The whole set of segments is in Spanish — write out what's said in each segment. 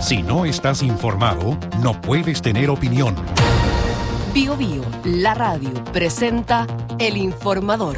Si no estás informado, no puedes tener opinión. Bio Bio, la radio, presenta El Informador.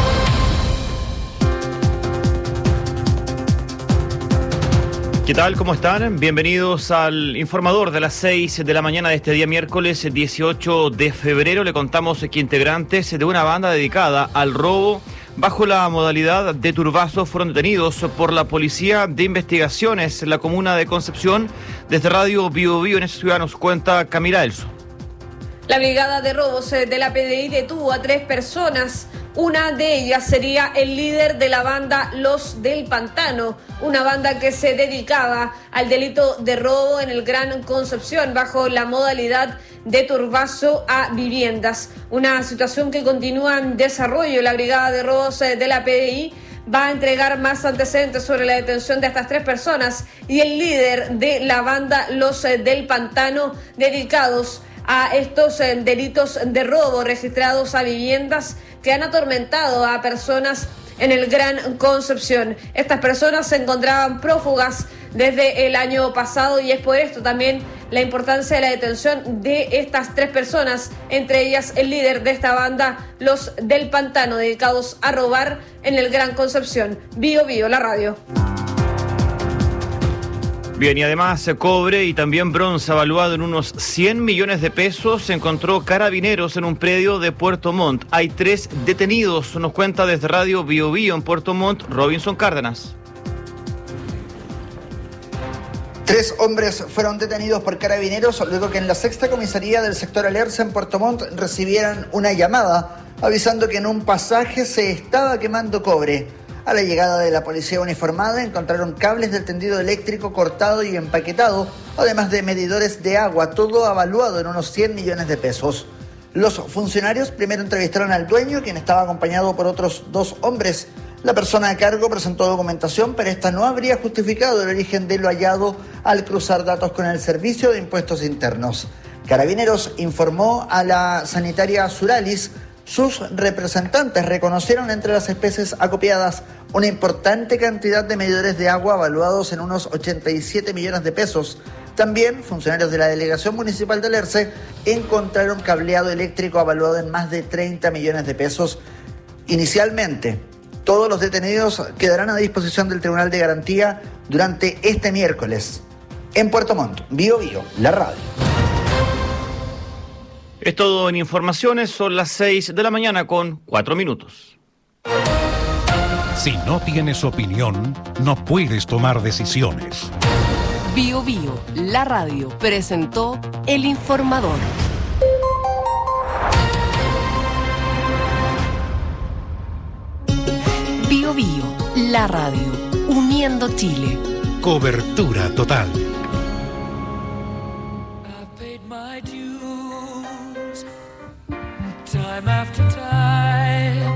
¿Qué tal? ¿Cómo están? Bienvenidos al Informador de las 6 de la mañana de este día miércoles 18 de febrero. Le contamos que integrantes de una banda dedicada al robo bajo la modalidad de turbazo fueron detenidos por la Policía de Investigaciones en la comuna de Concepción. Desde Radio Bio Bio en esa ciudad nos cuenta Camila Elso. La brigada de robos de la PDI detuvo a 3 personas. Una de ellas sería el líder de la banda Los del Pantano, una banda que se dedicaba al delito de robo en el Gran Concepción bajo la modalidad de turbazo a viviendas. Una situación que continúa en desarrollo. La brigada de robos de la PDI va a entregar más antecedentes sobre la detención de estas 3 personas y el líder de la banda Los del Pantano, dedicados a estos delitos de robo registrados a viviendas que han atormentado a personas en el Gran Concepción. Estas personas se encontraban prófugas desde el año pasado y es por esto también la importancia de la detención de estas 3 personas, entre ellas el líder de esta banda, Los del Pantano, dedicados a robar en el Gran Concepción. Bio Bio, la radio. Bien, y además cobre y también bronce evaluado en unos 100 millones de pesos se encontró Carabineros en un predio de Puerto Montt. Hay 3 detenidos, nos cuenta desde Radio Bio Bio en Puerto Montt, Robinson Cárdenas. 3 hombres fueron detenidos por Carabineros luego que en la 6ª comisaría del sector Alerce en Puerto Montt recibieran una llamada avisando que en un pasaje se estaba quemando cobre. A la llegada de la policía uniformada encontraron cables del tendido eléctrico cortado y empaquetado, además de medidores de agua, todo avaluado en unos 100 millones de pesos. Los funcionarios primero entrevistaron al dueño, quien estaba acompañado por otros 2 hombres. La persona a cargo presentó documentación, pero esta no habría justificado el origen de lo hallado al cruzar datos con el Servicio de Impuestos Internos. Carabineros informó a la sanitaria Suralis. Sus representantes reconocieron entre las especies acopiadas una importante cantidad de medidores de agua evaluados en unos 87 millones de pesos. También, funcionarios de la Delegación Municipal de Alerce encontraron cableado eléctrico evaluado en más de 30 millones de pesos. Inicialmente, todos los detenidos quedarán a disposición del Tribunal de Garantía durante este miércoles. En Puerto Montt, Bio Bio, la radio. Es todo en informaciones, son las 6 de la mañana con 4 minutos. Si no tienes opinión, no puedes tomar decisiones. Bio Bio, la radio, presentó El Informador. Bio Bio, la radio, uniendo Chile. Cobertura total. Time after time,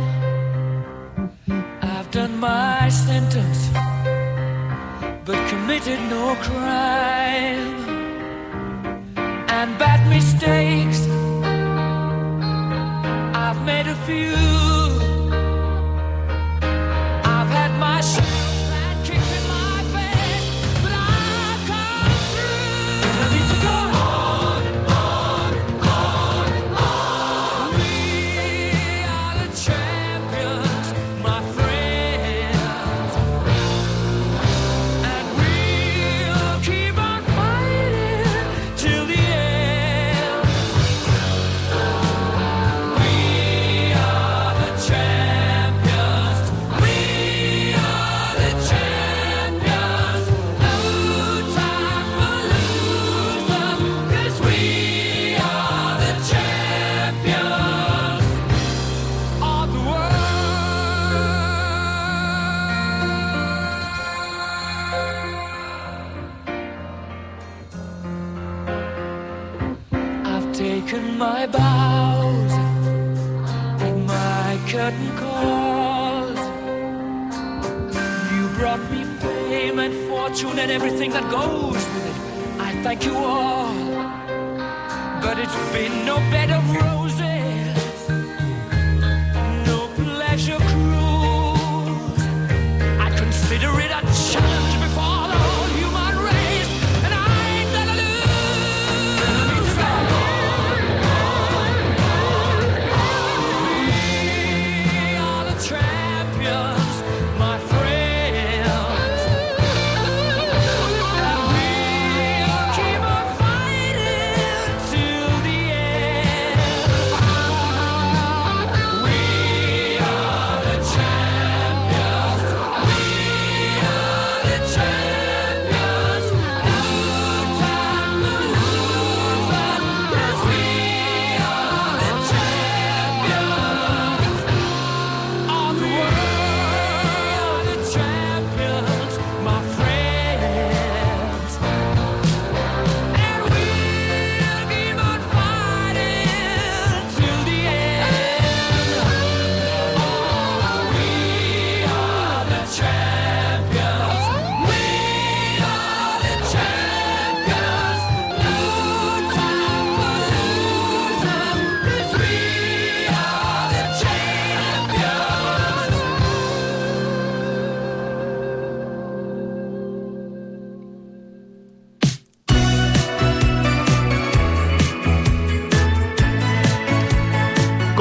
I've done my sentence, but committed no crime. And bad mistakes, I've made a few. I've had my share of bad kicks in my face, but I've come through. I need to go on, on, on, on. We are the champions, my friends, and we'll keep on fighting till the end. We are the champions. We are the champions. No time for losers, 'cause we are the champions of the world. I've taken my bows and my curtain calls. You brought me fame and fortune and everything that goes with it. I thank you all, but it's been no bed of roses, no pleasure cruise. I consider it a challenge before the whole human race, and I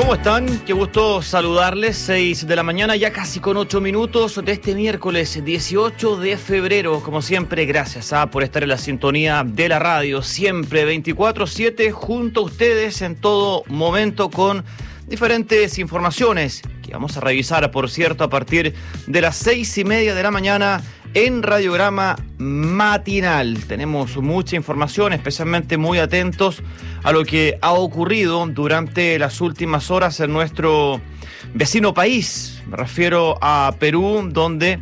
¿Cómo están? Qué gusto saludarles. 6 de la mañana, ya casi con 8 minutos de este miércoles 18 de febrero. Como siempre, gracias por estar en la sintonía de la radio. Siempre 24/7 junto a ustedes en todo momento con diferentes informaciones que vamos a revisar, por cierto, a partir de las 6:30 de la mañana en Radiograma Matinal. Tenemos mucha información, especialmente muy atentos a lo que ha ocurrido durante las últimas horas en nuestro vecino país. Me refiero a Perú, donde,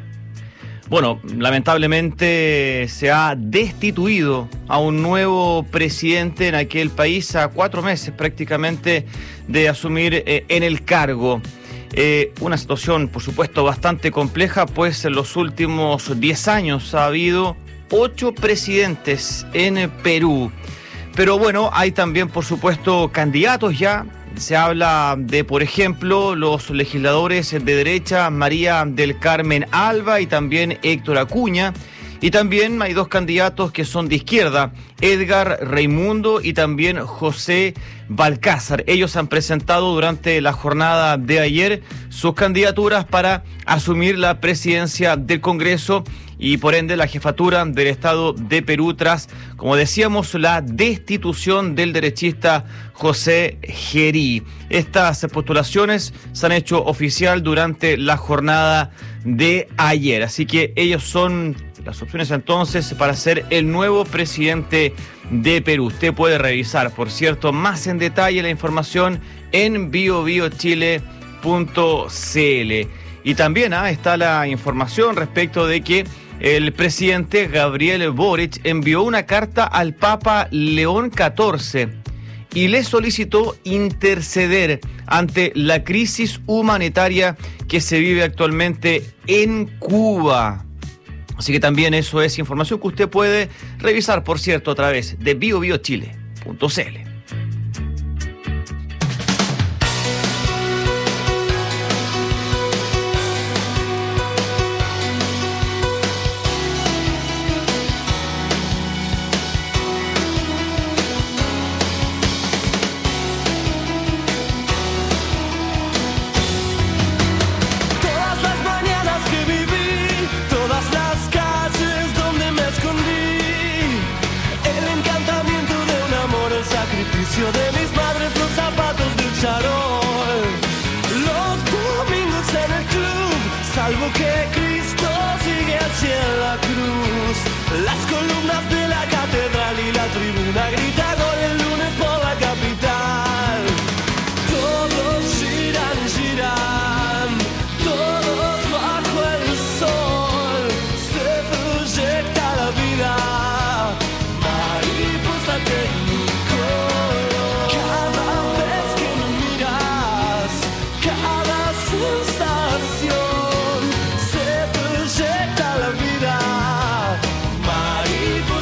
lamentablemente se ha destituido a un nuevo presidente en aquel país a 4 meses prácticamente de asumir en el cargo. Una situación, por supuesto, bastante compleja, pues en los últimos 10 años ha habido 8 presidentes en Perú. Pero bueno, hay también, por supuesto, candidatos ya. Se habla de, por ejemplo, los legisladores de derecha, María del Carmen Alba y también Héctor Acuña. Y también hay 2 candidatos que son de izquierda, Edgar Raimundo y también José Balcázar. Ellos han presentado durante la jornada de ayer sus candidaturas para asumir la presidencia del Congreso y por ende la jefatura del Estado de Perú tras, como decíamos, la destitución del derechista José Gerí. Estas postulaciones se han hecho oficial durante la jornada de ayer, así que ellos son las opciones entonces para ser el nuevo presidente de Perú. Usted puede revisar, por cierto, más en detalle la información en biobiochile.cl. Y también está la información respecto de que el presidente Gabriel Boric envió una carta al Papa León XIV y le solicitó interceder ante la crisis humanitaria que se vive actualmente en Cuba. Así que también eso es información que usted puede revisar, por cierto, a través de biobiochile.cl. De mis madres, los zapatos del charol, los domingos en el club, salvo que Cristo sigue hacia la cruz. Las columnas de la catedral y la tribuna grita gol el lunes por la capital. Todos giran, giran, todos bajo el sol, se proyecta la vida, mariposa técnica. Sensación, se proyecta la vida, mariposa.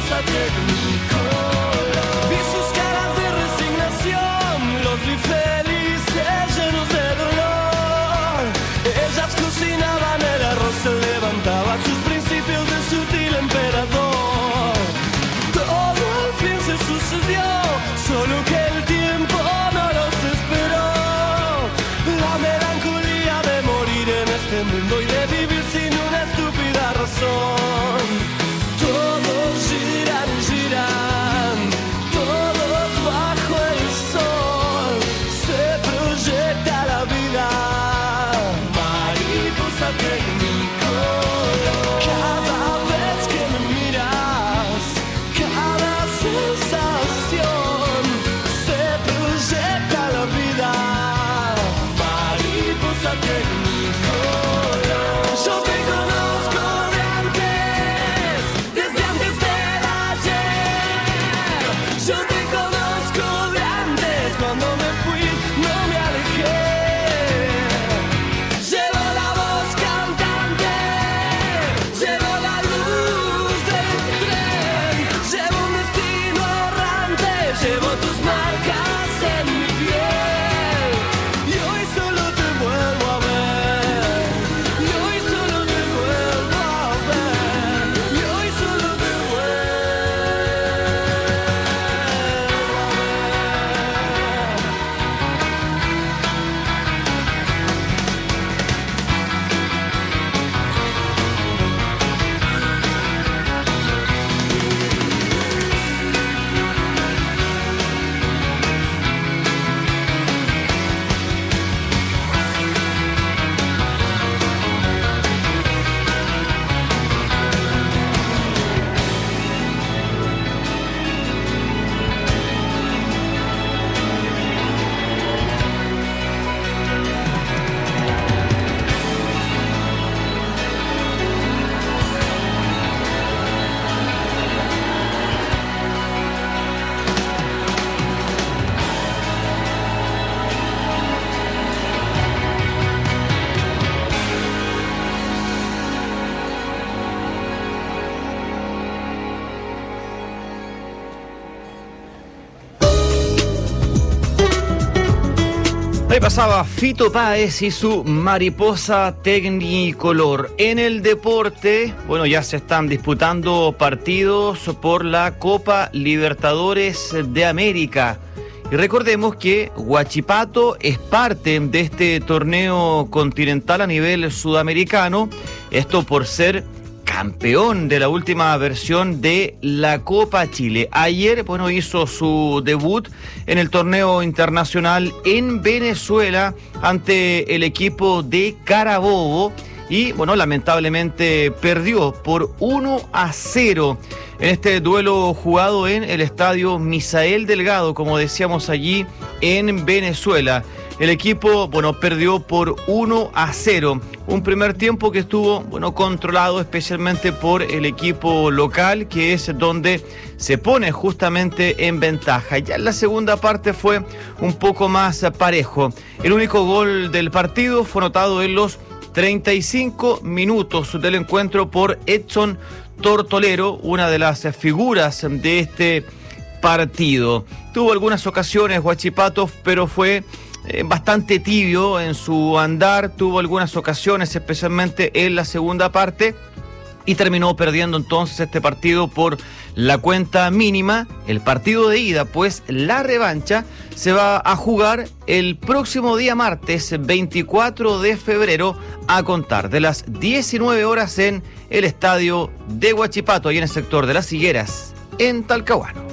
Ahí pasaba Fito Páez y su Mariposa Tecnicolor. En el deporte, bueno, ya se están disputando partidos por la Copa Libertadores de América. Y recordemos que Huachipato es parte de este torneo continental a nivel sudamericano. Esto por ser campeón de la última versión de la Copa Chile. Ayer, bueno, hizo su debut en el torneo internacional en Venezuela ante el equipo de Carabobo y, bueno, lamentablemente perdió por 1-0 en este duelo jugado en el estadio Misael Delgado, como decíamos allí en Venezuela. El equipo, bueno, perdió por 1-0. Un primer tiempo que estuvo, bueno, controlado especialmente por el equipo local, que es donde se pone justamente en ventaja. Ya en la segunda parte fue un poco más parejo. El único gol del partido fue anotado en los 35 minutos del encuentro por Edson Tortolero, una de las figuras de este partido. Tuvo algunas ocasiones Huachipato, pero fue bastante tibio en su andar, tuvo algunas ocasiones, especialmente en la segunda parte, y terminó perdiendo entonces este partido por la cuenta mínima. El partido de ida, pues la revancha, se va a jugar el próximo día martes 24 de febrero a contar de las 19 horas en el estadio de Huachipato, ahí en el sector de Las Higueras, en Talcahuano.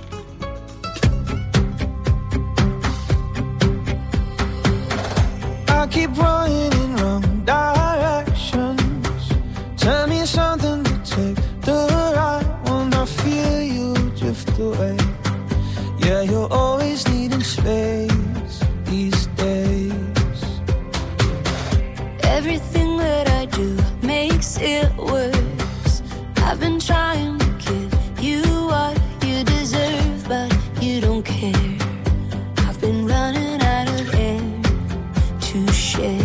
I keep running in wrong directions. Tell me something to take the right when I feel you drift away. Yeah, you're always needing space these days. Everything that I do makes it worse. I've been trying to give you what you deserve, but you don't care. I've been running out of air to share.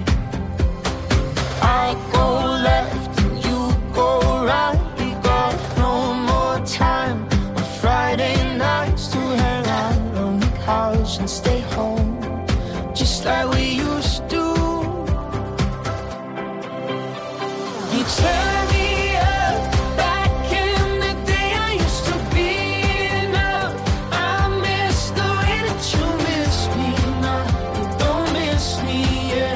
I go left and you go right. We got no more time on Friday nights to hang out on the couch and stay home, just like we used to. You turn me up back in the day. I used to be enough. I miss the way that you miss me now. You don't miss me yet.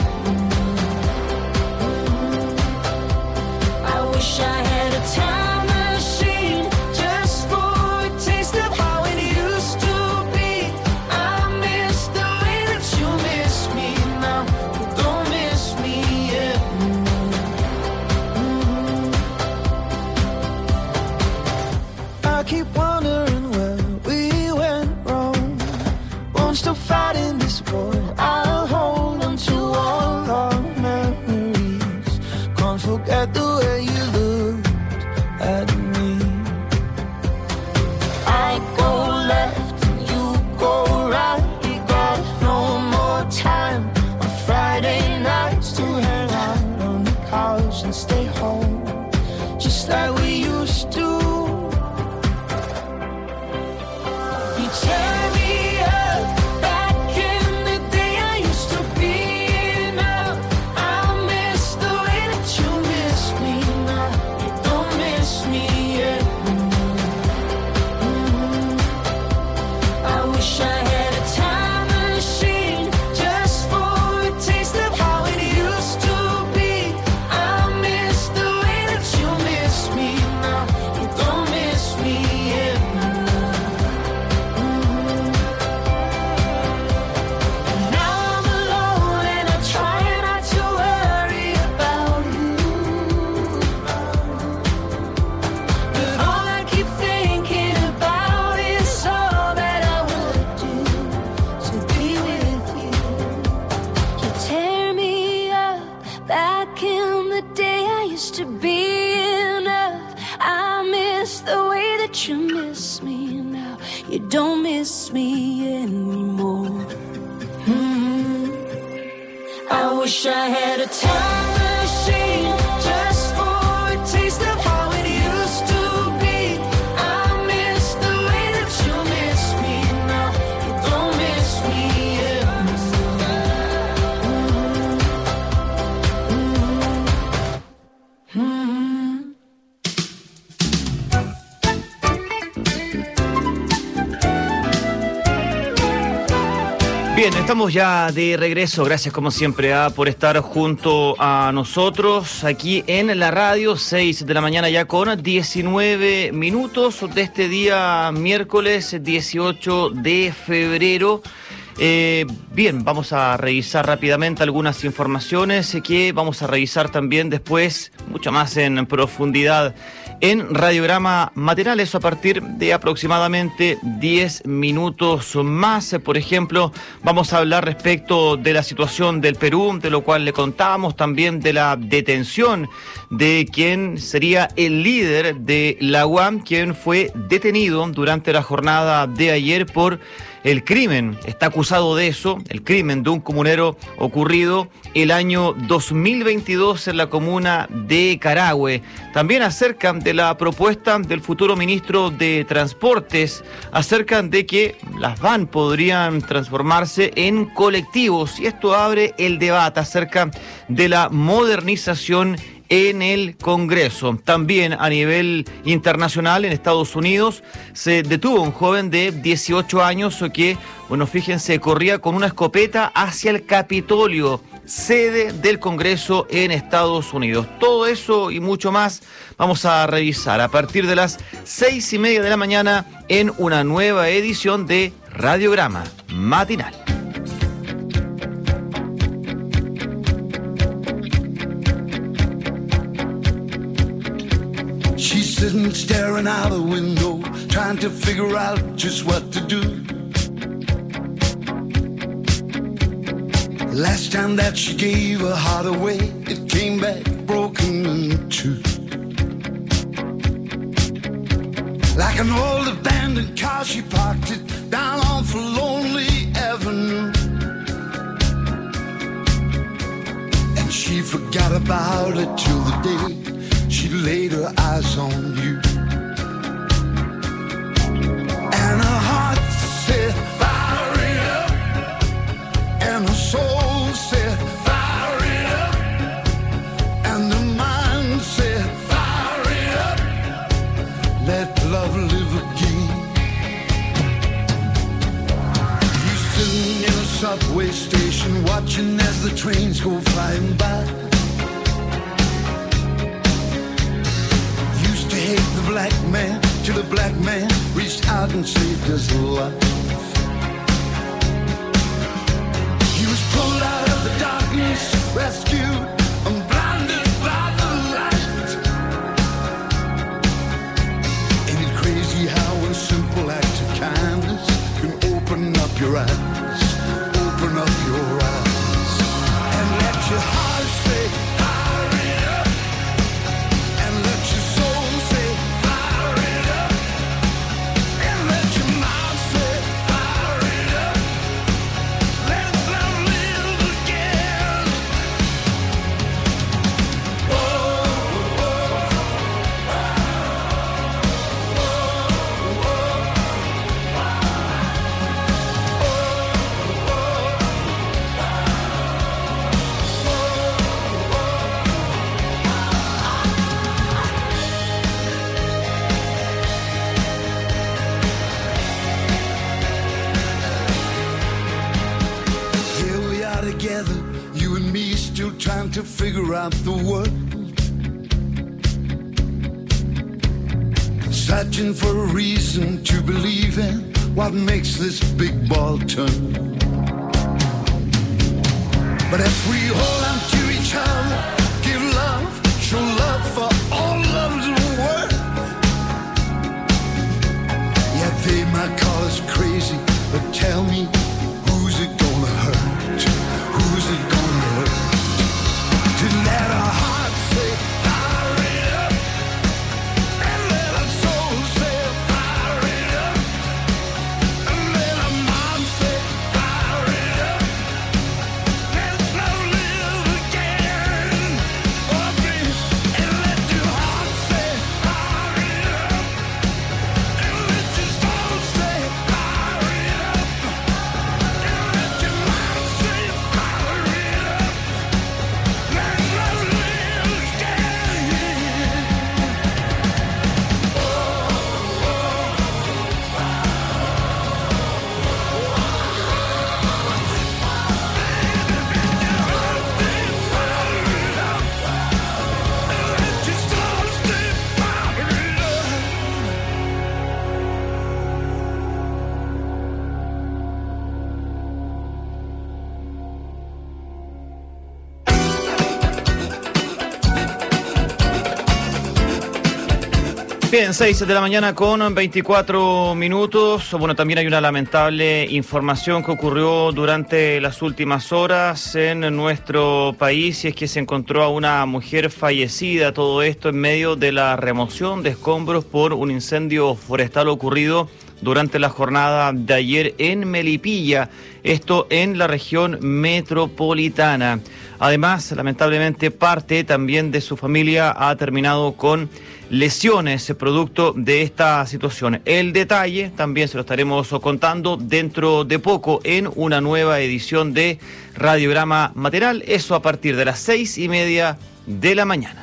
I wish I had a time machine just for a taste of how it used to be. I miss the way that you miss me now. You don't miss me yet. I keep wondering where we went wrong. Won't stop fighting this war. I'll hold on to all our memories. Can't forget the way you looked at me. I go left and you go right. We got no more time on Friday nights to hang out on the couch and stay home, just like we used to. You turn me up back in the day. I used to be enough. I miss the way that you miss me now. You don't miss me yet. I wish I had a time machine just for a taste of how it used to be. I miss the way that you miss me now. You don't miss me yet. Now I'm alone and I try not to worry about you, but all I keep thinking about is all that I would do to be with you. You tear me up back in the day. I used to be enough. I miss the way that you miss me now. You don't miss me anymore. I wish I had a time machine just for a taste of how it used to be. I miss the way that you miss me now. You don't miss me yet. Bien, estamos ya de regreso. Gracias como siempre por estar junto a nosotros aquí en la radio, 6 de la mañana ya con 19 minutos de este día miércoles 18 de febrero. Bien, vamos a revisar rápidamente algunas informaciones que vamos a revisar también después, mucho más en profundidad en Radiograma Matinal, eso a partir de aproximadamente 10 minutos más. Por ejemplo, vamos a hablar respecto de la situación del Perú, de lo cual le contábamos, también de la detención de quien sería el líder de la UAM, quien fue detenido durante la jornada de ayer por el crimen, está acusado de eso, el crimen de un comunero ocurrido el año 2022 en la comuna de Carahue. También acerca de la propuesta del futuro ministro de Transportes, acerca de que las van podrían transformarse en colectivos, y esto abre el debate acerca de la modernización en el Congreso. También a nivel internacional, en Estados Unidos, se detuvo un joven de 18 años que, bueno, fíjense, corría con una escopeta hacia el Capitolio, sede del Congreso en Estados Unidos. Todo eso y mucho más vamos a revisar a partir de las 6:30 de la mañana en una nueva edición de Radiograma Matinal. She's sitting staring out the window, trying to figure out just what to do. Last time that she gave her heart away, it came back broken in two. Like an old abandoned car, she parked it down on Lonely Avenue. And she forgot about it till the day she laid her eyes on you. And her heart said, fire it up. And her soul said, fire it up. And her mind said, fire it up. Let love live again. He's sitting in a subway station, watching as the trains go flying by. Hate the black man till the black man reached out and saved his life. He was pulled out of the darkness, rescued and blinded by the light. Ain't it crazy how a simple act of kindness can open up your eyes, open up your eyes, and let your heart say, fire it up, and let your soul say, fire it up, and let your mind say, fire it up. Let love live again. Here we are together, you and me, still trying to figure out the world. Searching for a reason to believe in what makes this big ball turn. But if we hold on to each other, give love, show love for all love's worth. Yeah, they might call us crazy, but tell me, who's it gonna hurt? Who's it gonna hurt? To let our hearts say, fire it up, and let our souls say, fire it up, and let our minds say, fire it up. Let love live again. Oh, baby, and let your heart say, fire it up, and let your soul say, fire it up, and let your mind say, fire it up. Bien, 6 de la mañana con 24 minutos. Bueno, también hay una lamentable información que ocurrió durante las últimas horas en nuestro país, y es que se encontró a una mujer fallecida. Todo esto en medio de la remoción de escombros por un incendio forestal ocurrido durante la jornada de ayer en Melipilla, esto en la región metropolitana. Además, lamentablemente, parte también de su familia ha terminado con lesiones producto de esta situación. El detalle también se lo estaremos contando dentro de poco en una nueva edición de Radiograma Matinal, eso a partir de las 6:30 de la mañana.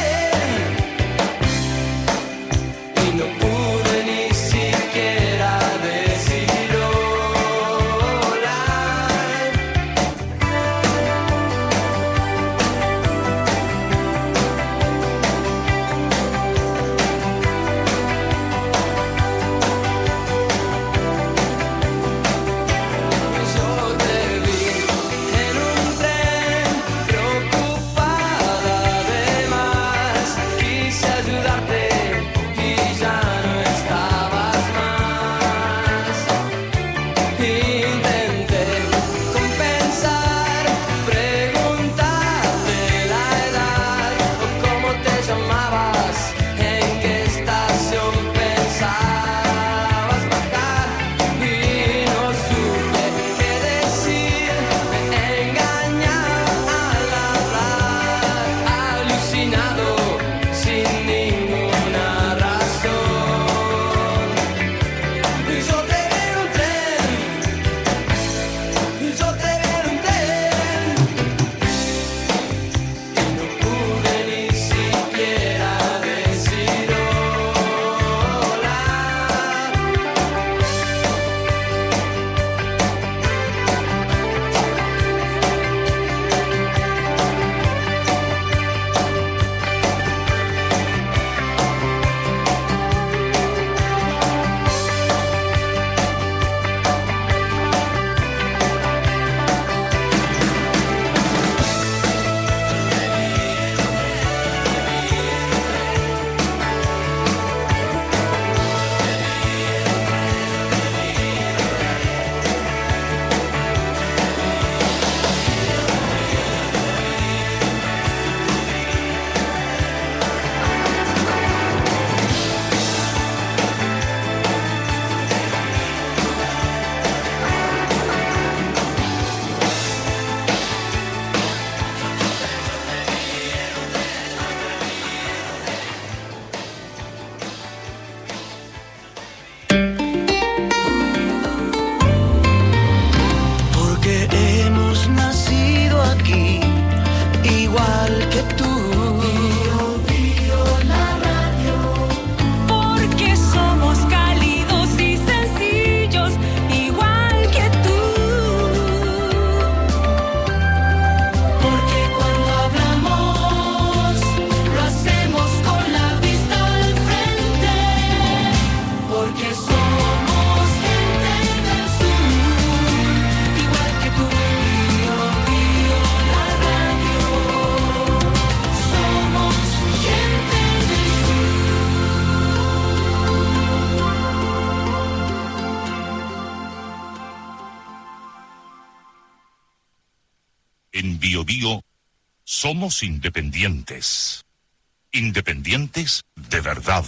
No pude ni siquiera En Bio Bio somos independientes. Independientes de verdad.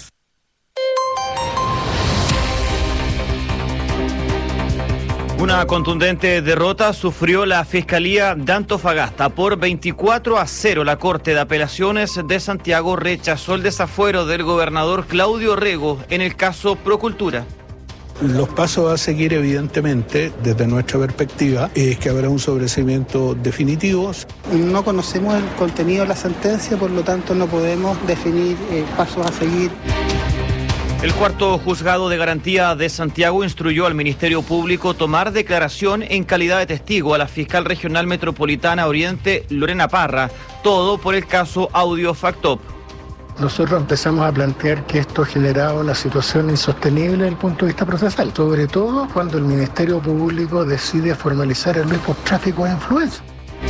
Una contundente derrota sufrió la Fiscalía de Antofagasta. Por 24-0, la Corte de Apelaciones de Santiago rechazó el desafuero del gobernador Claudio Rego en el caso Procultura. Los pasos a seguir, evidentemente, desde nuestra perspectiva, es que habrá un sobreseimiento definitivo. No conocemos el contenido de la sentencia, por lo tanto no podemos definir pasos a seguir. El cuarto juzgado de garantía de Santiago instruyó al Ministerio Público tomar declaración en calidad de testigo a la fiscal regional metropolitana Oriente, Lorena Parra, todo por el caso Audio Factop. Nosotros empezamos a plantear que esto generaba una situación insostenible desde el punto de vista procesal, sobre todo cuando el Ministerio Público decide formalizar el ley por tráfico de influencia.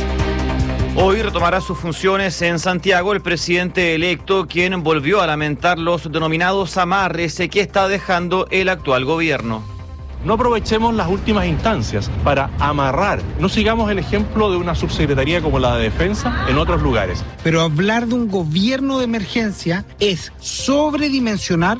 Hoy retomará sus funciones en Santiago el presidente electo, quien volvió a lamentar los denominados amarres que está dejando el actual gobierno. No aprovechemos las últimas instancias para amarrar. No sigamos el ejemplo de una subsecretaría como la de Defensa en otros lugares. Pero hablar de un gobierno de emergencia es sobredimensionar.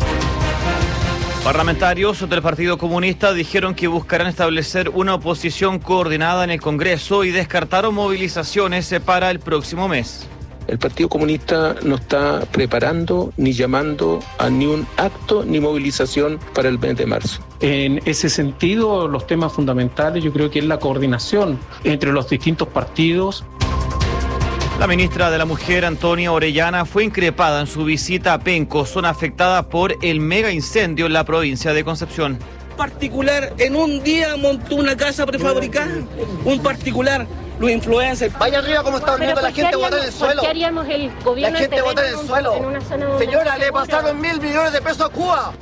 Parlamentarios del Partido Comunista dijeron que buscarán establecer una oposición coordinada en el Congreso y descartaron movilizaciones para el próximo mes. El Partido Comunista no está preparando ni llamando a ni un acto ni movilización para el mes de marzo. En ese sentido, los temas fundamentales yo creo que es la coordinación entre los distintos partidos. La ministra de la Mujer, Antonia Orellana, fue increpada en su visita a Penco, zona afectada por el mega incendio en la provincia de Concepción. Particular, en un día montó una casa prefabricada, un particular, los influencers. Vaya arriba como está durmiendo la gente botar en el suelo. ¿Por qué haríamos el gobierno la gente botar en el suelo? En una zona donde señora, le pasaron 1.000 millones de pesos a Cuba.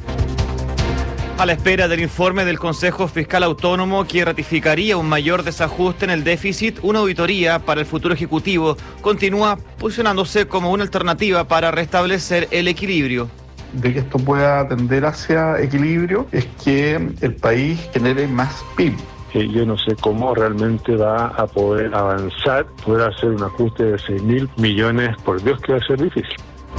A la espera del informe del Consejo Fiscal Autónomo que ratificaría un mayor desajuste en el déficit, una auditoría para el futuro Ejecutivo continúa posicionándose como una alternativa para restablecer el equilibrio. De que esto pueda tender hacia equilibrio es que el país genere más PIB. Yo no sé cómo realmente va a poder avanzar, poder hacer un ajuste de 6.000 millones, por Dios que va a ser difícil.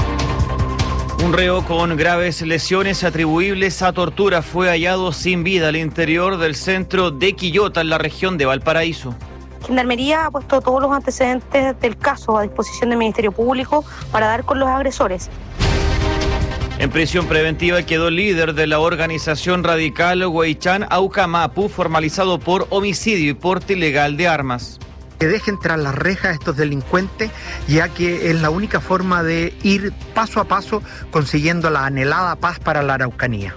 Un reo con graves lesiones atribuibles a tortura fue hallado sin vida al interior del centro de Quillota, en la región de Valparaíso. Gendarmería ha puesto todos los antecedentes del caso a disposición del Ministerio Público para dar con los agresores. En prisión preventiva quedó el líder de la organización radical Huaychán Aucamapu, formalizado por homicidio y porte ilegal de armas. Que dejen tras las rejas a estos delincuentes, ya que es la única forma de ir paso a paso consiguiendo la anhelada paz para la Araucanía.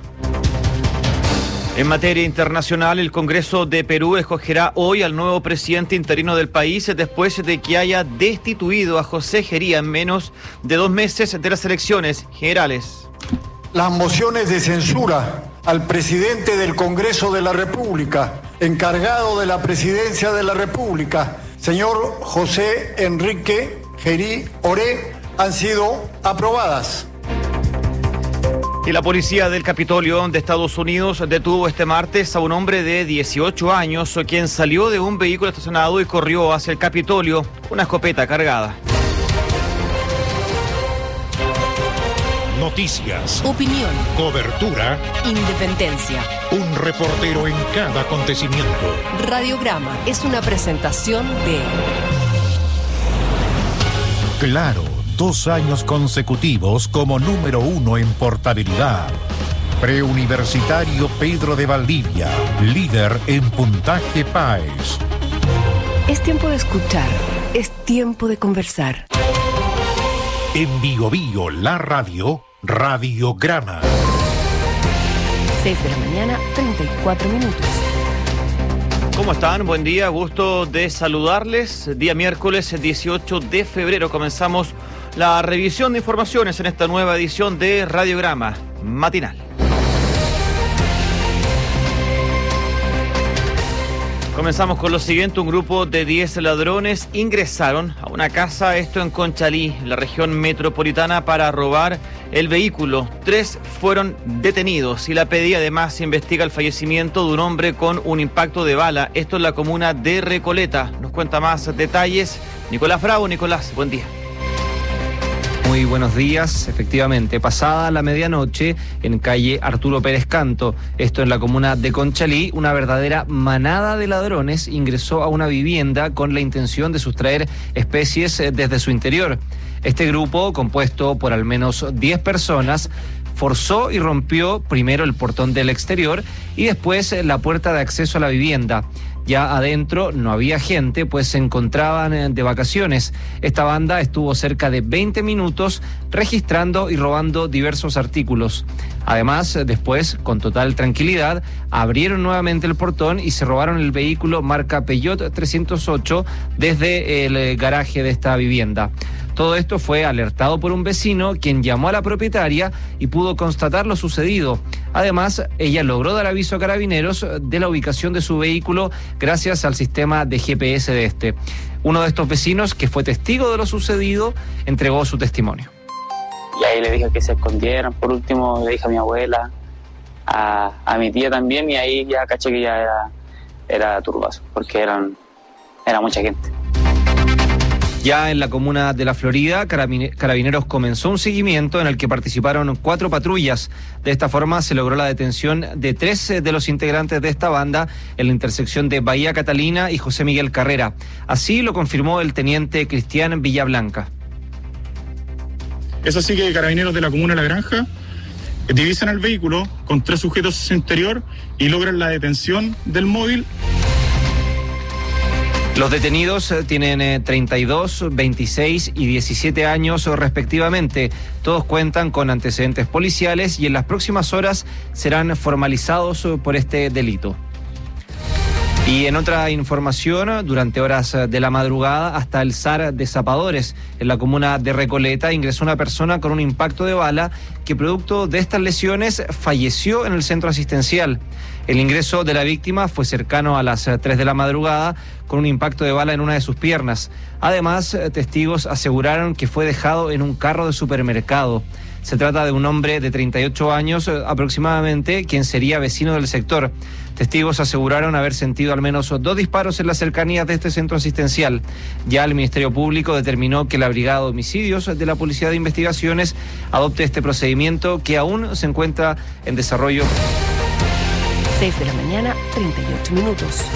En materia internacional, el Congreso de Perú escogerá hoy al nuevo presidente interino del país después de que haya destituido a José Gería en menos de 2 meses de las elecciones generales. Las mociones de censura al presidente del Congreso de la República, encargado de la presidencia de la República, señor José Enrique Gerí Oré, han sido aprobadas. Y la policía del Capitolio de Estados Unidos detuvo este martes a un hombre de 18 años, quien salió de un vehículo estacionado y corrió hacia el Capitolio con una escopeta cargada. Noticias, opinión, cobertura, independencia. Un reportero en cada acontecimiento. Radiograma es una presentación de Claro, 2 años consecutivos como número 1 en portabilidad. Preuniversitario Pedro de Valdivia, líder en puntaje PAES. Es tiempo de escuchar, es tiempo de conversar. En Bio Bio, la radio, Radiograma. 6 de la mañana, 34 minutos. ¿Cómo están? Buen día, gusto de saludarles. Día miércoles 18 de febrero comenzamos la revisión de informaciones en esta nueva edición de Radiograma Matinal. Comenzamos con lo siguiente. Un grupo de 10 ladrones ingresaron a una casa, esto en Conchalí, la región metropolitana, para robar el vehículo. 3 fueron detenidos y la PDI además investiga el fallecimiento de un hombre con un impacto de bala. Esto en la comuna de Recoleta. Nos cuenta más detalles Nicolás Bravo. Nicolás, buen día. Muy buenos días. Efectivamente, pasada la medianoche en calle Arturo Pérez Canto, esto en la comuna de Conchalí, una verdadera manada de ladrones ingresó a una vivienda con la intención de sustraer especies desde su interior. Este grupo, compuesto por al menos 10 personas, forzó y rompió primero el portón del exterior y después la puerta de acceso a la vivienda. Ya adentro no había gente, pues se encontraban de vacaciones. Esta banda estuvo cerca de 20 minutos registrando y robando diversos artículos. Además, después, con total tranquilidad, abrieron nuevamente el portón y se robaron el vehículo marca Peugeot 308 desde el garaje de esta vivienda. Todo esto fue alertado por un vecino, quien llamó a la propietaria y pudo constatar lo sucedido. Además, ella logró dar aviso a Carabineros de la ubicación de su vehículo gracias al sistema de GPS de este. Uno de estos vecinos, que fue testigo de lo sucedido, entregó su testimonio. Y ahí le dije que se escondieran. Por último, le dije a mi abuela, a mi tía también, y ahí ya caché que ya era turbazo, porque era mucha gente. Ya en la comuna de La Florida, Carabineros comenzó un seguimiento en el que participaron 4 patrullas. De esta forma se logró la detención de 13 de los integrantes de esta banda en la intersección de Bahía Catalina y José Miguel Carrera. Así lo confirmó el teniente Cristian Villablanca. Es así que Carabineros de la comuna de La Granja divisan el vehículo con 3 sujetos en su interior y logran la detención del móvil. Los detenidos tienen 32, 26 y 17 años respectivamente. Todos cuentan con antecedentes policiales y en las próximas horas serán formalizados por este delito. Y en otra información, durante horas de la madrugada, hasta el SAR de Zapadores, en la comuna de Recoleta, ingresó una persona con un impacto de bala que, producto de estas lesiones, falleció en el centro asistencial. El ingreso de la víctima fue cercano a las 3 de la madrugada, con un impacto de bala en una de sus piernas. Además, testigos aseguraron que fue dejado en un carro de supermercado. Se trata de un hombre de 38 años aproximadamente, quien sería vecino del sector. Testigos aseguraron haber sentido al menos 2 disparos en las cercanías de este centro asistencial. Ya el Ministerio Público determinó que la Brigada de Homicidios de la Policía de Investigaciones adopte este procedimiento que aún se encuentra en desarrollo. 6 de la mañana, 38 minutos.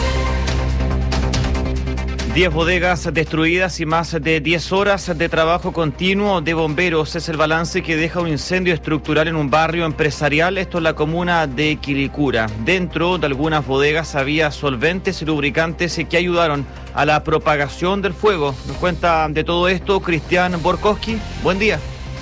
10 bodegas destruidas y más de 10 horas de trabajo continuo de bomberos es el balance que deja un incendio estructural en un barrio empresarial, esto en la comuna de Quilicura. Dentro de algunas bodegas había solventes y lubricantes que ayudaron a la propagación del fuego. Nos cuenta de todo esto Cristian Borkowski. Buen día.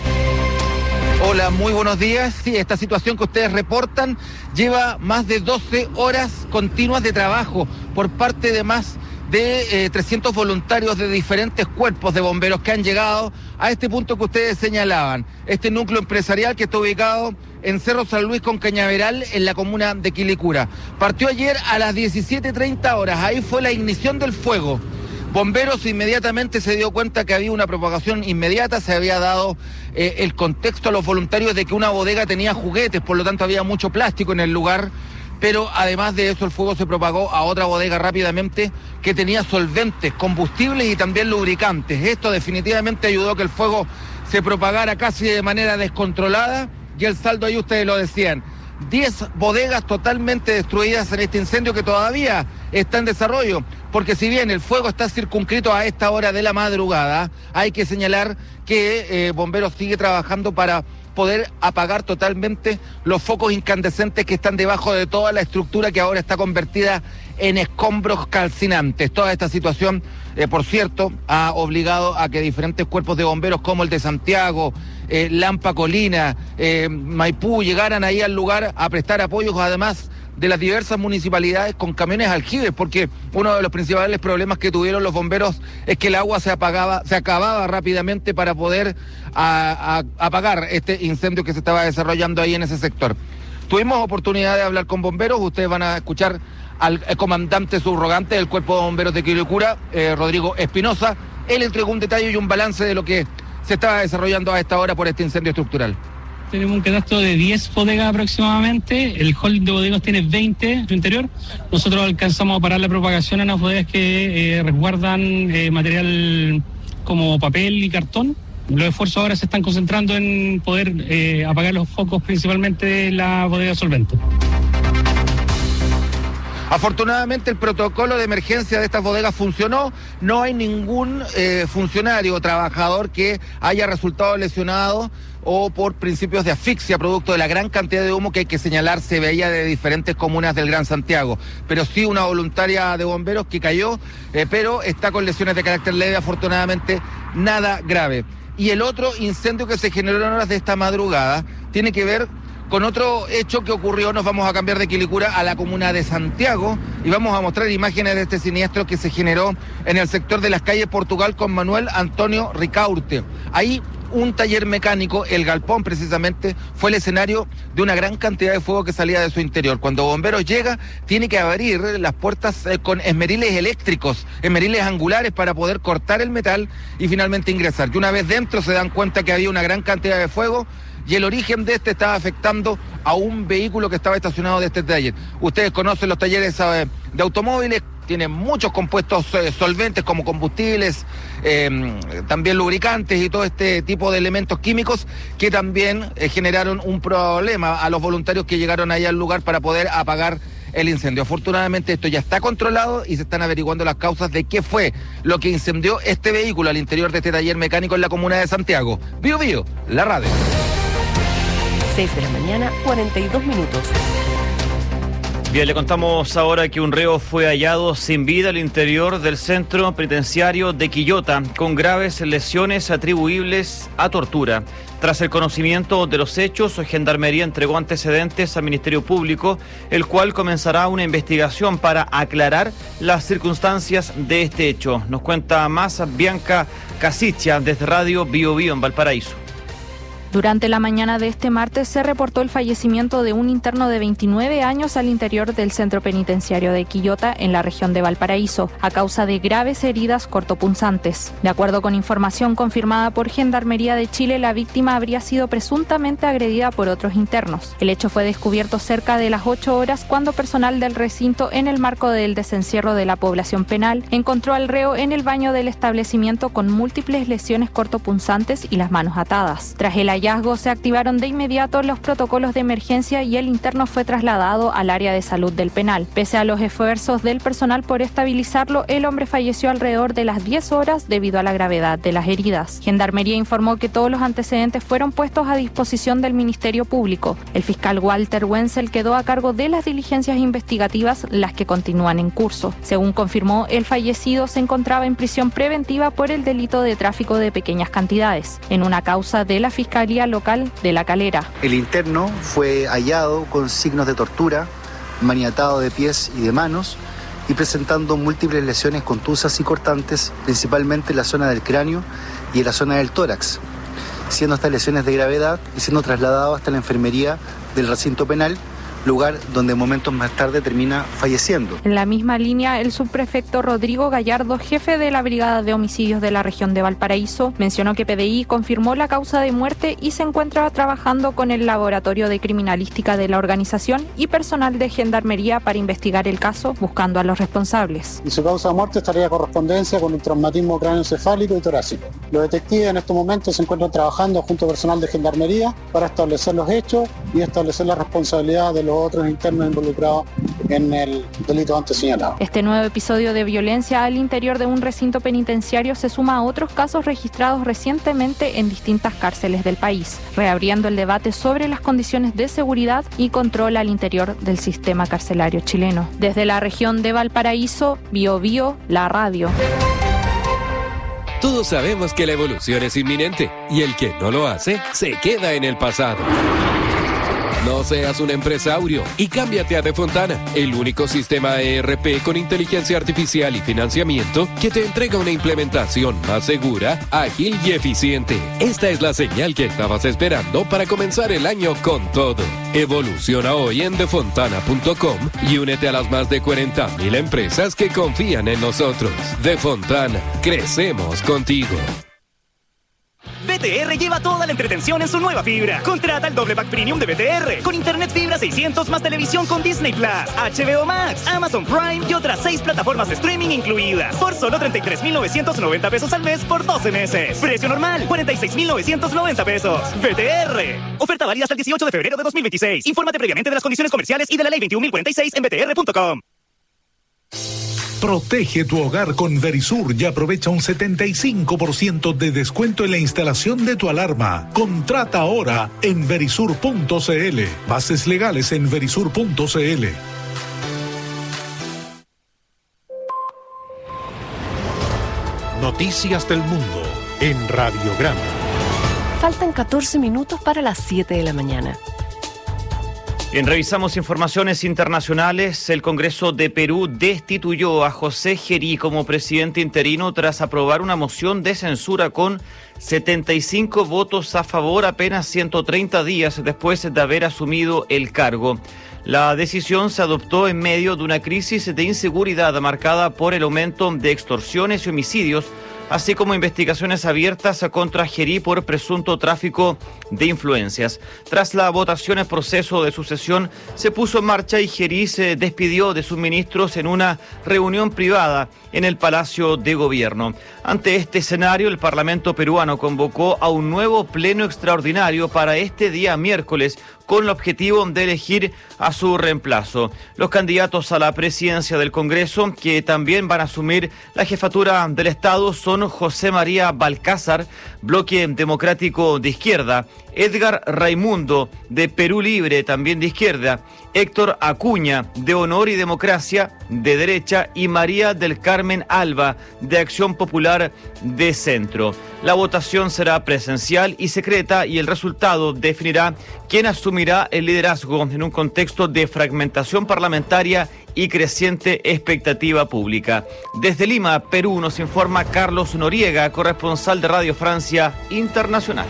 Hola, muy buenos días. Sí, esta situación que ustedes reportan lleva más de 12 horas continuas de trabajo por parte de más de 300 voluntarios de diferentes cuerpos de bomberos que han llegado a este punto que ustedes señalaban, este núcleo empresarial que está ubicado en Cerro San Luis con Cañaveral, en la comuna de Quilicura. Partió ayer a las 17:30 horas, ahí fue la ignición del fuego. Bomberos inmediatamente se dio cuenta que había una propagación inmediata, se había dado el contexto a los voluntarios de que una bodega tenía juguetes, por lo tanto había mucho plástico en el lugar. Pero además de eso el fuego se propagó a otra bodega rápidamente que tenía solventes, combustibles y también lubricantes. Esto definitivamente ayudó a que el fuego se propagara casi de manera descontrolada y el saldo ahí ustedes lo decían. 10 bodegas totalmente destruidas en este incendio que todavía está en desarrollo, porque si bien el fuego está circunscrito a esta hora de la madrugada, hay que señalar que Bomberos sigue trabajando para poder apagar totalmente los focos incandescentes que están debajo de toda la estructura que ahora está convertida en escombros calcinantes. Toda esta situación, por cierto, ha obligado a que diferentes cuerpos de bomberos como el de Santiago, Lampa Colina, Maipú, llegaran ahí al lugar a prestar apoyos, además de las diversas municipalidades con camiones aljibes, porque uno de los principales problemas que tuvieron los bomberos es que el agua se acababa rápidamente para poder apagar este incendio que se estaba desarrollando ahí en ese sector. Tuvimos oportunidad de hablar con bomberos, ustedes van a escuchar al comandante subrogante del Cuerpo de Bomberos de Quilicura, Rodrigo Espinosa. Él entregó un detalle y un balance de lo que se estaba desarrollando a esta hora por este incendio estructural. Tenemos un catastro de 10 bodegas aproximadamente, el holding de bodegas tiene 20 en su interior. Nosotros alcanzamos a parar la propagación en las bodegas que resguardan material como papel y cartón. Los esfuerzos ahora se están concentrando en poder apagar los focos principalmente de la bodega solvente. Afortunadamente el protocolo de emergencia de estas bodegas funcionó, no hay ningún funcionario o trabajador que haya resultado lesionado o por principios de asfixia producto de la gran cantidad de humo que hay que señalar se veía de diferentes comunas del Gran Santiago, pero sí una voluntaria de bomberos que cayó, pero está con lesiones de carácter leve, afortunadamente nada grave. Y el otro incendio que se generó en horas de esta madrugada tiene que ver con otro hecho que ocurrió. Nos vamos a cambiar de Quilicura a la comuna de Santiago y vamos a mostrar imágenes de este siniestro que se generó en el sector de las calles Portugal con Manuel Antonio Ricaurte. Ahí un taller mecánico, el galpón precisamente, fue el escenario de una gran cantidad de fuego que salía de su interior. Cuando bomberos llega, tiene que abrir las puertas con esmeriles eléctricos, esmeriles angulares para poder cortar el metal y finalmente ingresar. Y una vez dentro se dan cuenta que había una gran cantidad de fuego y el origen de este estaba afectando a un vehículo que estaba estacionado de este taller. Ustedes conocen los talleres de automóviles, tienen muchos compuestos solventes como combustibles, también lubricantes y todo este tipo de elementos químicos que también generaron un problema a los voluntarios que llegaron allá al lugar para poder apagar el incendio. Afortunadamente esto ya está controlado y se están averiguando las causas de qué fue lo que incendió este vehículo al interior de este taller mecánico en la comuna de Santiago. Bío Bío, la radio. 6 de la mañana, 42 minutos. Bien, le contamos ahora que un reo fue hallado sin vida al interior del centro penitenciario de Quillota, con graves lesiones atribuibles a tortura. Tras el conocimiento de los hechos, Gendarmería entregó antecedentes al Ministerio Público, el cual comenzará una investigación para aclarar las circunstancias de este hecho. Nos cuenta más Bianca Casicia desde Radio Bío Bío en Valparaíso. Durante la mañana de este martes se reportó el fallecimiento de un interno de 29 años al interior del centro penitenciario de Quillota, en la región de Valparaíso, a causa de graves heridas cortopunzantes. De acuerdo con información confirmada por Gendarmería de Chile, la víctima habría sido presuntamente agredida por otros internos. El hecho fue descubierto cerca de las 8 horas cuando personal del recinto, en el marco del desencierro de la población penal, encontró al reo en el baño del establecimiento con múltiples lesiones cortopunzantes y las manos atadas. Tras el hallazgo se activaron de inmediato los protocolos de emergencia y el interno fue trasladado al área de salud del penal. Pese a los esfuerzos del personal por estabilizarlo, el hombre falleció alrededor de las 10 horas debido a la gravedad de las heridas. Gendarmería informó que todos los antecedentes fueron puestos a disposición del Ministerio Público. El fiscal Walter Wenzel quedó a cargo de las diligencias investigativas, las que continúan en curso. Según confirmó, el fallecido se encontraba en prisión preventiva por el delito de tráfico de pequeñas cantidades, en una causa de la Fiscalía Local de La Calera. El interno fue hallado con signos de tortura, maniatado de pies y de manos y presentando múltiples lesiones contusas y cortantes, principalmente en la zona del cráneo y en la zona del tórax, siendo estas lesiones de gravedad y siendo trasladado hasta la enfermería del recinto penal, lugar donde momentos más tarde termina falleciendo. En la misma línea, el subprefecto Rodrigo Gallardo, jefe de la Brigada de Homicidios de la región de Valparaíso, mencionó que PDI confirmó la causa de muerte y se encuentra trabajando con el Laboratorio de Criminalística de la organización y personal de Gendarmería para investigar el caso, buscando a los responsables. Y su causa de muerte estaría en correspondencia con un traumatismo craneoencefálico y torácico. Los detectives en estos momentos se encuentran trabajando junto al personal de Gendarmería para establecer los hechos y establecer la responsabilidad de los otros internos involucrados en el delito antes señalado. Este nuevo episodio de violencia al interior de un recinto penitenciario se suma a otros casos registrados recientemente en distintas cárceles del país, reabriendo el debate sobre las condiciones de seguridad y control al interior del sistema carcelario chileno. Desde la región de Valparaíso, Bío Bío, la radio. Todos sabemos que la evolución es inminente y el que no lo hace se queda en el pasado. No seas un empresario y cámbiate a Defontana, el único sistema ERP con inteligencia artificial y financiamiento que te entrega una implementación más segura, ágil y eficiente. Esta es la señal que estabas esperando para comenzar el año con todo. Evoluciona hoy en defontana.com y únete a las más de 40,000 empresas que confían en nosotros. Defontana, crecemos contigo. BTR lleva toda la entretención en su nueva fibra. Contrata el doble pack premium de BTR con internet fibra 600 más televisión con Disney Plus, HBO Max, Amazon Prime y otras 6 plataformas de streaming incluidas por solo 33,990 pesos al mes por 12 meses. Precio normal 46,990 pesos. BTR. Oferta válida hasta el 18 de febrero de 2026. Infórmate previamente de las condiciones comerciales y de la ley 21.046 en btr.com. Protege tu hogar con Verisur y aprovecha un 75% de descuento en la instalación de tu alarma. Contrata ahora en verisur.cl. Bases legales en verisur.cl. Noticias del mundo en Radiograma. Faltan 14 minutos para las 7 de la mañana. Bien, revisamos informaciones internacionales. El Congreso de Perú destituyó a José Gerí como presidente interino tras aprobar una moción de censura con 75 votos a favor apenas 130 días después de haber asumido el cargo. La decisión se adoptó en medio de una crisis de inseguridad marcada por el aumento de extorsiones y homicidios, así como investigaciones abiertas contra Gerí por presunto tráfico de influencias. Tras la votación, el proceso de sucesión se puso en marcha y Gerí se despidió de sus ministros en una reunión privada en el Palacio de Gobierno. Ante este escenario, el Parlamento peruano convocó a un nuevo pleno extraordinario para este día miércoles, con el objetivo de elegir a su reemplazo. Los candidatos a la presidencia del Congreso, que también van a asumir la jefatura del Estado, son José María Balcázar, Bloque Democrático de Izquierda, Edgar Raimundo, de Perú Libre, también de izquierda, Héctor Acuña, de Honor y Democracia, de derecha, y María del Carmen Alba, de Acción Popular, de centro. La votación será presencial y secreta y el resultado definirá quién asumirá el liderazgo en un contexto de fragmentación parlamentaria y creciente expectativa pública. Desde Lima, Perú, nos informa Carlos Noriega, corresponsal de Radio Francia Internacional.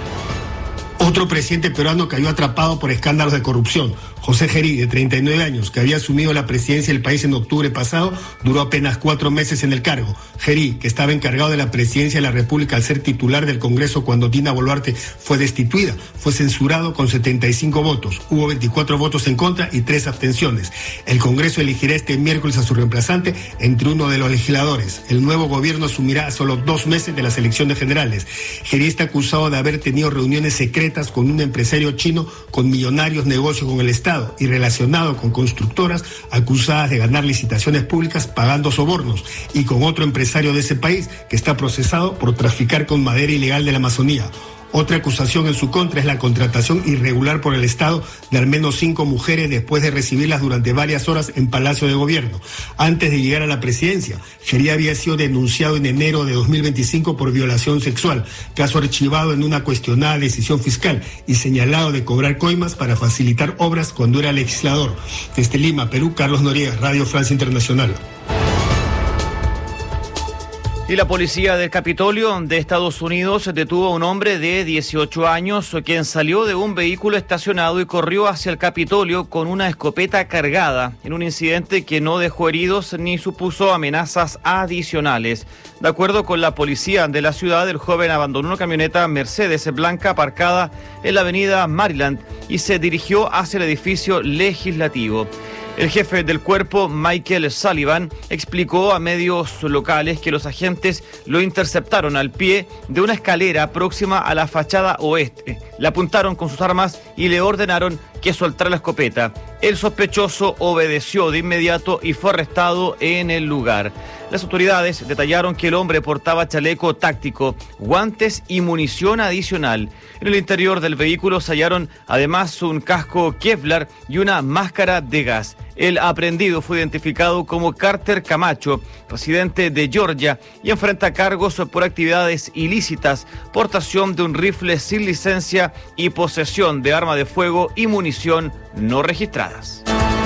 Otro presidente peruano cayó atrapado por escándalos de corrupción. José Gerí, de 39 años, que había asumido la presidencia del país en octubre pasado, duró apenas 4 meses en el cargo. Gerí, que estaba encargado de la presidencia de la República al ser titular del Congreso cuando Dina Boluarte fue destituida, fue censurado con 75 votos. Hubo 24 votos en contra y 3 abstenciones. El Congreso elegirá este miércoles a su reemplazante entre uno de los legisladores. El nuevo gobierno asumirá a solo 2 meses de las elecciones generales. Gerí está acusado de haber tenido reuniones secretas con un empresario chino con millonarios negocios con el Estado y relacionado con constructoras acusadas de ganar licitaciones públicas pagando sobornos, y con otro empresario de ese país que está procesado por traficar con madera ilegal de la Amazonía. Otra acusación en su contra es la contratación irregular por el Estado de al menos 5 mujeres después de recibirlas durante varias horas en Palacio de Gobierno. Antes de llegar a la presidencia, Gerí había sido denunciado en enero de 2025 por violación sexual, caso archivado en una cuestionada decisión fiscal y señalado de cobrar coimas para facilitar obras cuando era legislador. Desde Lima, Perú, Carlos Noriega, Radio Francia Internacional. Y la policía del Capitolio de Estados Unidos detuvo a un hombre de 18 años quien salió de un vehículo estacionado y corrió hacia el Capitolio con una escopeta cargada, en un incidente que no dejó heridos ni supuso amenazas adicionales. De acuerdo con la policía de la ciudad, el joven abandonó una camioneta Mercedes blanca aparcada en la avenida Maryland y se dirigió hacia el edificio legislativo. El jefe del cuerpo, Michael Sullivan, explicó a medios locales que los agentes lo interceptaron al pie de una escalera próxima a la fachada oeste. Le apuntaron con sus armas y le ordenaron que soltara la escopeta. El sospechoso obedeció de inmediato y fue arrestado en el lugar. Las autoridades detallaron que el hombre portaba chaleco táctico, guantes y munición adicional. En el interior del vehículo se hallaron además un casco Kevlar y una máscara de gas. El aprehendido fue identificado como Carter Camacho, residente de Georgia, y enfrenta cargos por actividades ilícitas, portación de un rifle sin licencia y posesión de arma de fuego y munición no registradas.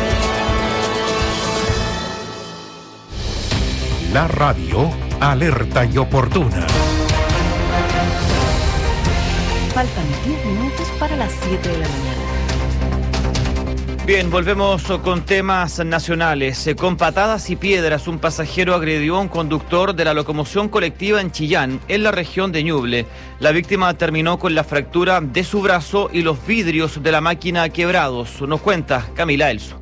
La radio alerta y oportuna. Faltan 10 minutos para las 7 de la mañana. Bien, volvemos con temas nacionales. Con patadas y piedras, un pasajero agredió a un conductor de la locomoción colectiva en Chillán, en la región de Ñuble. La víctima terminó con la fractura de su brazo y los vidrios de la máquina quebrados. Nos cuenta Camila Elso.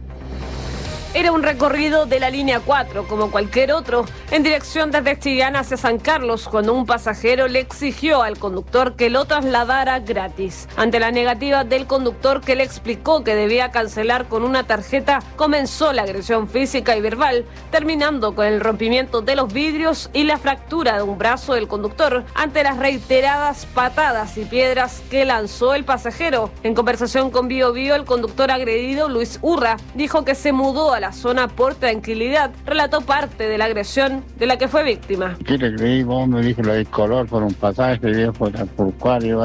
Era un recorrido de la línea 4, como cualquier otro, en dirección desde Chillán hacia San Carlos, cuando un pasajero le exigió al conductor que lo trasladara gratis. Ante la negativa del conductor, que le explicó que debía cancelar con una tarjeta, comenzó la agresión física y verbal, terminando con el rompimiento de los vidrios y la fractura de un brazo del conductor ante las reiteradas patadas y piedras que lanzó el pasajero. En conversación con Bio Bio, el conductor agredido, Luis Urra, dijo que se mudó a la zona por tranquilidad. Relató parte de la agresión de la que fue víctima. ¿Qué le creí? Vos me dijo la discolor por un pasaje, por cual iba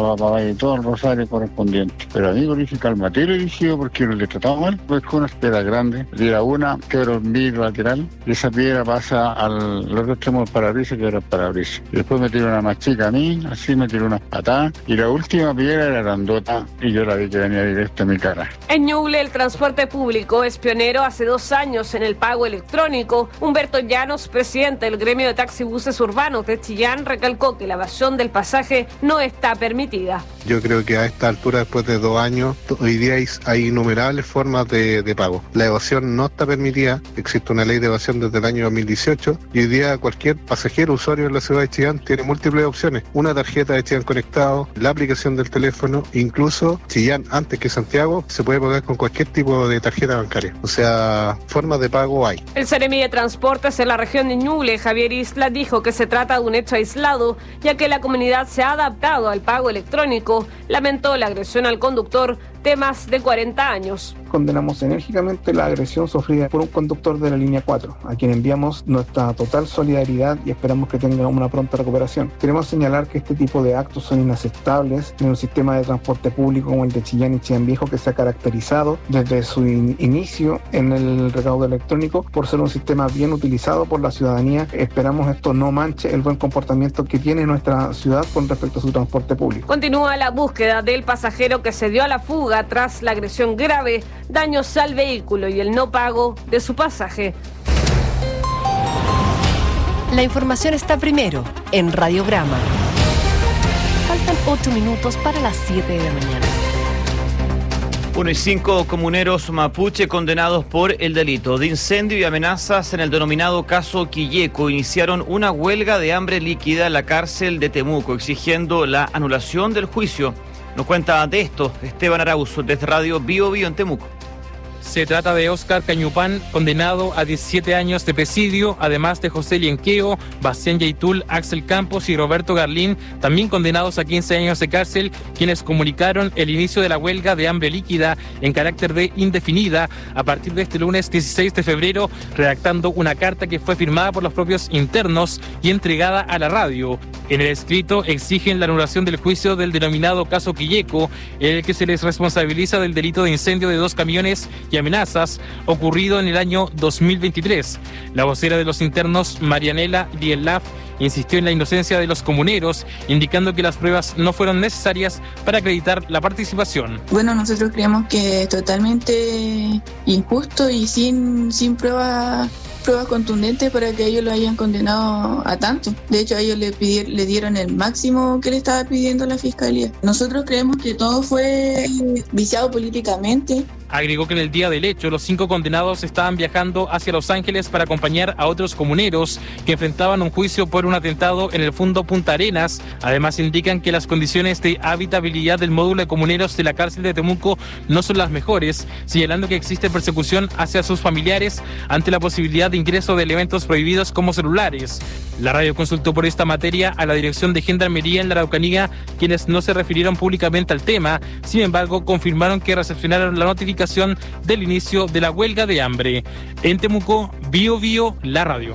y todo el rosario correspondiente. Pero amigo, le dije, cálmate, le dije, porque le trataba mal. Pues con una piedra grande, le tira una, quebra un vidrio lateral, y esa piedra pasa al otro extremo del parabrisas, quebra el parabrisas. Y después me tiró una más chica a mí, así me tiró unas patadas, y la última piedra era grandota, y yo la vi que venía directo a mi cara. En Ñuble, el transporte público es pionero hace 2 años en el pago electrónico. Humberto Llanos, presidente del gremio de taxibuses urbanos de Chillán, recalcó que la evasión del pasaje no está permitida. Yo creo que a esta altura, después de 2 años, hoy día hay innumerables formas de pago. La evasión no está permitida, existe una ley de evasión desde el año 2018 y hoy día cualquier pasajero, usuario de la ciudad de Chillán tiene múltiples opciones. Una tarjeta de Chillán Conectado, la aplicación del teléfono, incluso Chillán, antes que Santiago, se puede pagar con cualquier tipo de tarjeta bancaria. O sea, formas de pago hay. El Seremi de Transportes en la región de Ñuble, Javier Isla, dijo que se trata de un hecho aislado, ya que la comunidad se ha adaptado al pago electrónico. Lamentó la agresión al conductor de más de 40 años. Condenamos enérgicamente la agresión sufrida por un conductor de la línea 4, a quien enviamos nuestra total solidaridad y esperamos que tenga una pronta recuperación. Queremos señalar que este tipo de actos son inaceptables en un sistema de transporte público como el de Chillán y Chillán Viejo, que se ha caracterizado desde su inicio en el recaudo electrónico por ser un sistema bien utilizado por la ciudadanía. Esperamos esto no manche el buen comportamiento que tiene nuestra ciudad con respecto a su transporte público. Continúa la búsqueda del pasajero que se dio a la fuga tras la agresión grave, daños al vehículo y el no pago de su pasaje. La información está primero en Radiograma. Faltan 8 minutos para las 7 de la mañana. 1 y 5 comuneros mapuche condenados por el delito de incendio y amenazas en el denominado caso Quilleco iniciaron una huelga de hambre líquida en la cárcel de Temuco, exigiendo la anulación del juicio. Nos cuenta de esto Esteban Arauzo, desde Radio Bio Bio en Temuco. Se trata de Óscar Cañupán, condenado a 17 años de presidio, además de José Lienqueo, Bastián Yaitul, Axel Campos y Roberto Garlín, también condenados a 15 años de cárcel, quienes comunicaron el inicio de la huelga de hambre líquida en carácter de indefinida a partir de este lunes 16 de febrero, redactando una carta que fue firmada por los propios internos y entregada a la radio. En el escrito exigen la anulación del juicio del denominado caso Quilleco, en el que se les responsabiliza del delito de incendio de 2 camiones y amenazas ocurrido en el año 2023. La vocera de los internos, Marianela Lielaf, insistió en la inocencia de los comuneros, indicando que las pruebas no fueron necesarias para acreditar la participación. Bueno, nosotros creemos que es totalmente injusto y sin pruebas contundentes para que ellos lo hayan condenado a tanto. De hecho, a ellos le dieron el máximo que le estaba pidiendo la fiscalía. Nosotros creemos que todo fue viciado políticamente. Agregó que en el día del hecho, los 5 condenados estaban viajando hacia Los Ángeles para acompañar a otros comuneros que enfrentaban un juicio por un atentado en el Fundo Punta Arenas. Además, indican que las condiciones de habitabilidad del módulo de comuneros de la cárcel de Temuco no son las mejores, señalando que existe persecución hacia sus familiares ante la posibilidad de ingreso de elementos prohibidos como celulares. La radio consultó por esta materia a la Dirección de Gendarmería en la Araucanía, quienes no se refirieron públicamente al tema. Sin embargo, confirmaron que recepcionaron la notificación del inicio de la huelga de hambre. En Temuco, Bio Bio, la radio.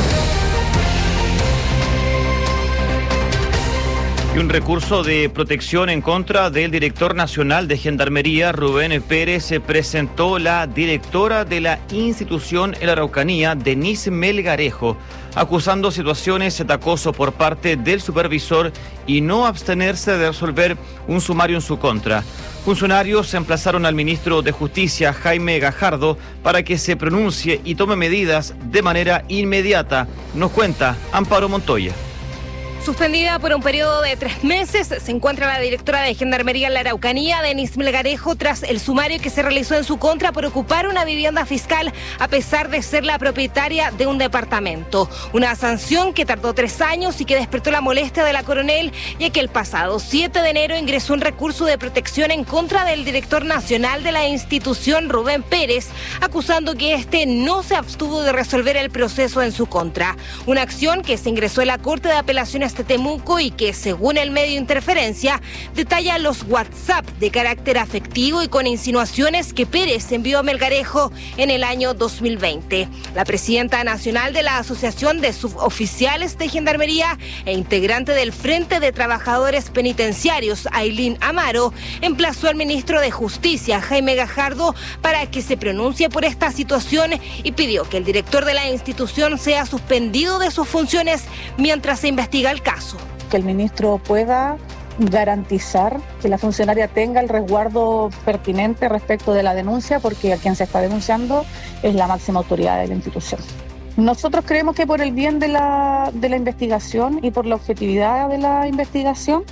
Y un recurso de protección en contra del director nacional de Gendarmería, Rubén Pérez, se presentó la directora de la institución en la Araucanía, Denise Melgarejo, acusando situaciones de acoso por parte del supervisor y no abstenerse de resolver un sumario en su contra. Funcionarios emplazaron al ministro de Justicia, Jaime Gajardo, para que se pronuncie y tome medidas de manera inmediata. Nos cuenta Amparo Montoya. Suspendida por un periodo de 3 meses, se encuentra la directora de Gendarmería en la Araucanía, Denise Melgarejo, tras el sumario que se realizó en su contra por ocupar una vivienda fiscal a pesar de ser la propietaria de un departamento. Una sanción que tardó 3 años y que despertó la molestia de la coronel, ya que el pasado 7 de enero ingresó un recurso de protección en contra del director nacional de la institución, Rubén Pérez, acusando que este no se abstuvo de resolver el proceso en su contra. Una acción que se ingresó en la Corte de Apelaciones de Temuco y que, según el medio Interferencia, detalla los WhatsApp de carácter afectivo y con insinuaciones que Pérez envió a Melgarejo en el año 2020. La presidenta nacional de la Asociación de Suboficiales de Gendarmería e integrante del Frente de Trabajadores Penitenciarios, Ailín Amaro, emplazó al ministro de Justicia, Jaime Gajardo, para que se pronuncie por esta situación y pidió que el director de la institución sea suspendido de sus funciones mientras se investiga el caso. Que el ministro pueda garantizar que la funcionaria tenga el resguardo pertinente respecto de la denuncia, porque a quien se está denunciando es la máxima autoridad de la institución. Nosotros creemos que por el bien de la investigación y por la objetividad de la investigación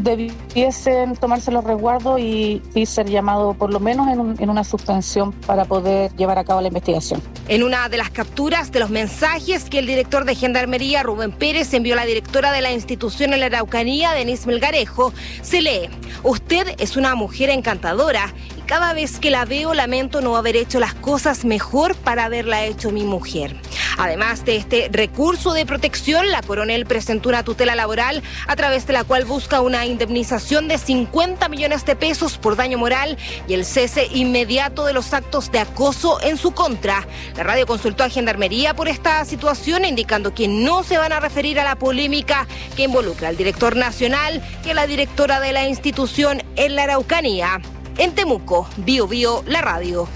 debiesen tomarse los resguardos y ser llamado por lo menos en una suspensión para poder llevar a cabo la investigación. En una de las capturas de los mensajes que el director de Gendarmería, Rubén Pérez, envió a la directora de la institución en la Araucanía, Denise Melgarejo, se lee: usted es una mujer encantadora y cada vez que la veo lamento no haber hecho las cosas mejor para haberla hecho mi mujer. Además de este recurso de protección, la coronel presentó una tutela laboral a través de la cual busca una indemnización de 50 millones de pesos por daño moral y el cese inmediato de los actos de acoso en su contra. La radio consultó a Gendarmería por esta situación, indicando que no se van a referir a la polémica que involucra al director nacional y a la directora de la institución en la Araucanía. En Temuco, Bio Bio, la radio.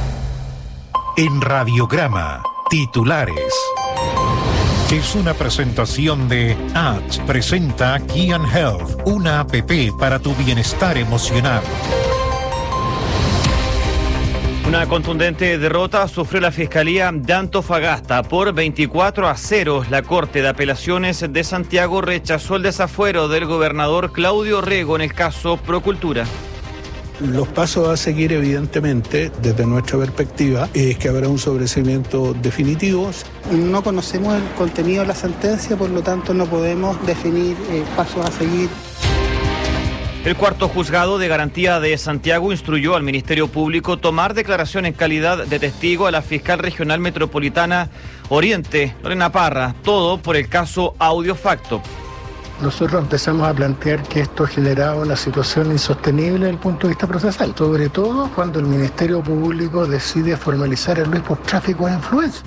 En Radiograma, titulares. Es una presentación de H. Presenta Kian Health, una app para tu bienestar emocional. Una contundente derrota sufrió la Fiscalía de Antofagasta por 24-0. La Corte de Apelaciones de Santiago rechazó el desafuero del gobernador Claudio Rego en el caso Procultura. Los pasos a seguir, evidentemente, desde nuestra perspectiva, es que habrá un sobreseimiento definitivo. No conocemos el contenido de la sentencia, por lo tanto no podemos definir pasos a seguir. El cuarto juzgado de garantía de Santiago instruyó al Ministerio Público tomar declaración en calidad de testigo a la fiscal regional metropolitana Oriente, Lorena Parra, todo por el caso Audiofacto. Nosotros empezamos a plantear que esto generaba una situación insostenible desde el punto de vista procesal, sobre todo cuando el Ministerio Público decide formalizar el Luis por tráfico de influencia.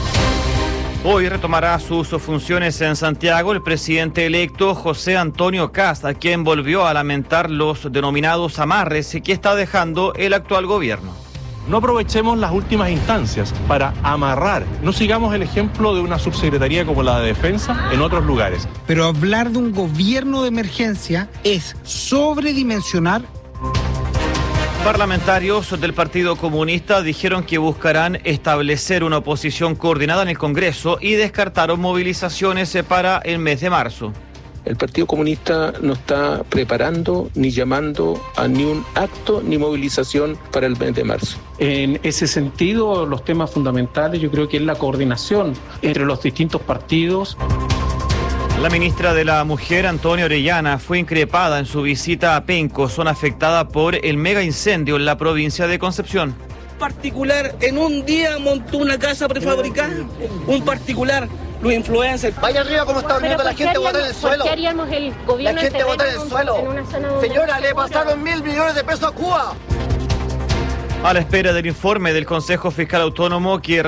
Hoy retomará sus funciones en Santiago el presidente electo José Antonio Kast, a quien volvió a lamentar los denominados amarres que está dejando el actual gobierno. No aprovechemos las últimas instancias para amarrar. No sigamos el ejemplo de una subsecretaría como la de Defensa en otros lugares. Pero hablar de un gobierno de emergencia es sobredimensionar. Parlamentarios del Partido Comunista dijeron que buscarán establecer una oposición coordinada en el Congreso y descartaron movilizaciones para el mes de marzo. El Partido Comunista no está preparando ni llamando a ni un acto ni movilización para el mes de marzo. En ese sentido, los temas fundamentales yo creo que es la coordinación entre los distintos partidos. La ministra de la Mujer, Antonia Orellana, fue increpada en su visita a Penco, zona afectada por el mega incendio en la provincia de Concepción. Particular, en un día montó una casa prefabricada, un particular. Los influencers. Vaya arriba como está durmiendo la gente botada en el suelo. ¿Qué haríamos el gobierno? La gente botada en el suelo. Señora, le pasaron 1.000 millones de pesos a Cuba. A la espera del informe del Consejo Fiscal Autónomo que